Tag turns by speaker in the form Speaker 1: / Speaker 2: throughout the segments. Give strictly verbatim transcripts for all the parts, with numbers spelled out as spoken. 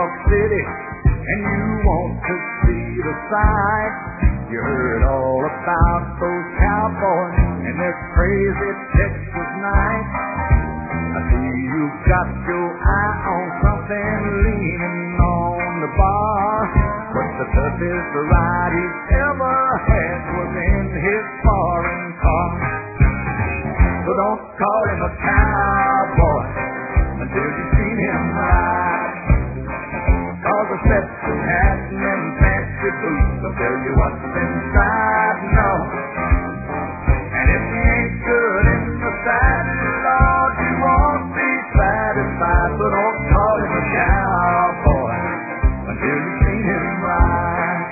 Speaker 1: York City and you want to see the sights. You heard all about those cowboys and their crazy Texas nights. I see you've got your eye on something leaning on the bar, but the toughest ride he's ever had was in his foreign car. So don't call him a cowboy until you've seen him ride, 'cause a Stetson hat and them fancy boots will tell you what's inside, no. And if he ain't good in the saddle, Lord, you won't be satisfied. So don't call him a cowboy until you've seen him ride.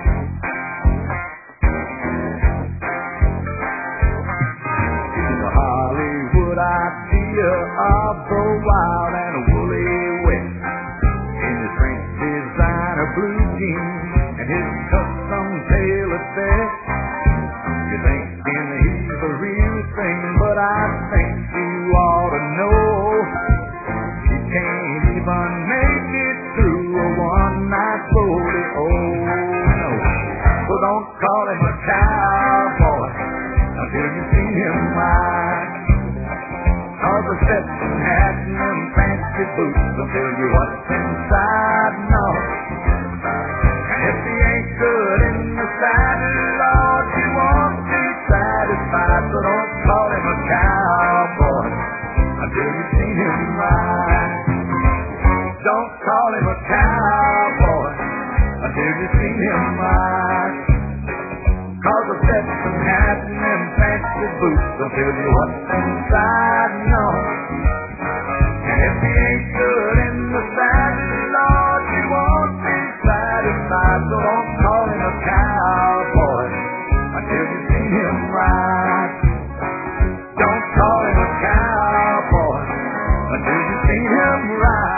Speaker 1: The Hollywood idea of the wild and woolly West, in his French designer blue jeans and his custom tailored vest. You thinking he's the real thing, but I think you ought to know he can't even make it through a one-night rodeo. No, so don't call him a cowboy until you see him ride, 'cause a Stetson hat and them fancy boots will tell you what's inside, no. And if he ain't good in the saddle, Lord, you won't be satisfied. So don't call him a cowboy until you've seen him ride. Don't call him a cowboy until you've seen him ride, 'cause a Stetson hat and them fancy boots will tell you what's inside, no. And if he ain't good in the saddle, Lord, you won't be satisfied. So don't call him a cowboy until you've seen him ride. Don't call him a cowboy until you've seen him ride.